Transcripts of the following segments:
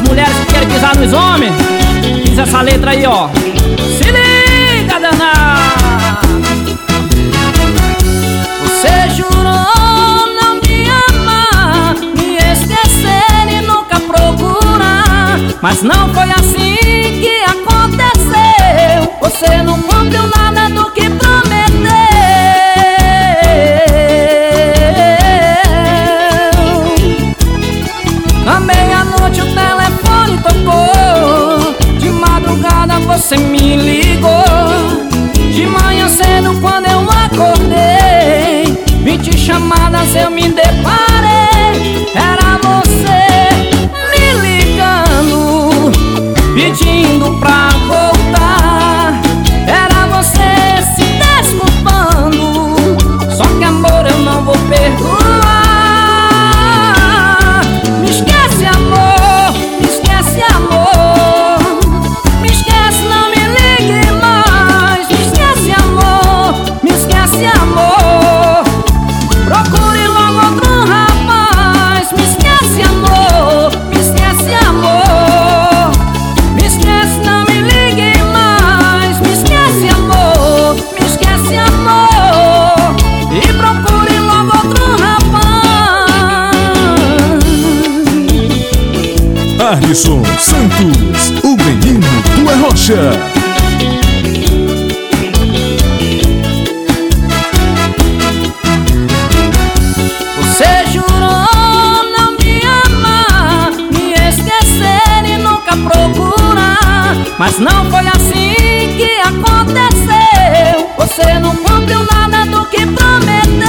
mulheres que querem pisar nos homens. Diz essa letra aí, ó. Se liga, danada. Você jurou não me amar, me esquecer e nunca procurar, mas não foi assim que aconteceu. Você não cumpriu nada do que prometeu. À meia-noite o telefone tocou, de madrugada você me ligou, de manhã cedo quando eu acordei, 20 chamadas eu me deparei. Era você me ligando, pedindo pra voltar. Era você se desculpando, só que amor eu não vou perdoar. Me esquece amor, me esquece amor, me esquece, não me ligue mais. Me esquece amor, me esquece amor, procure logo outro rapaz. Me esquece amor, me esquece amor, me esquece, não me ligue mais. Me esquece amor, me esquece amor, e procure logo outro rapaz. Alisson Santos, o menino do Arrocha. Você jurou não me amar, me esquecer e nunca procurar, mas não foi assim que aconteceu. Você não cumpriu nada do que prometeu.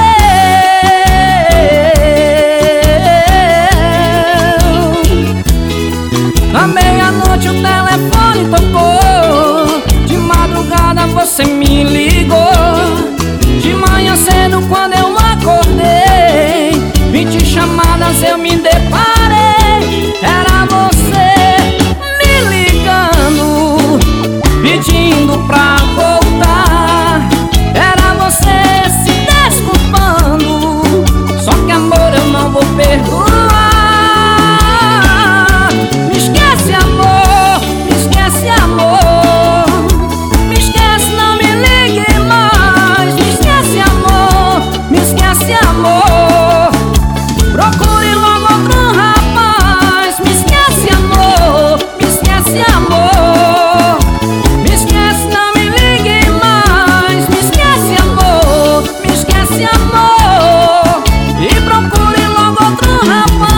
À meia-noite o telefone tocou, de madrugada você me ligou, de manhã cedo quando eu acordei, 20 chamadas eu me deparei. Era você me ligando, pedindo pra voltar. Era você se desculpando, só que amor eu não vou perdoar. Me esquece amor, me esquece amor, me esquece, não me ligue mais. Me esquece amor, me esquece amor, procure logo outro rapaz. Me esquece amor, me esquece amor, me esquece, não me ligue mais. Me esquece amor, me esquece amor, e procure logo outro rapaz.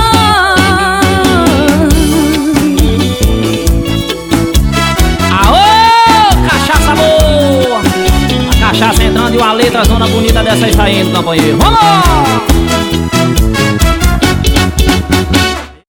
Aô, cachaça boa! A cachaça entrando e uma letra zona bonita dessa aí saindo, companheiro. Vamos!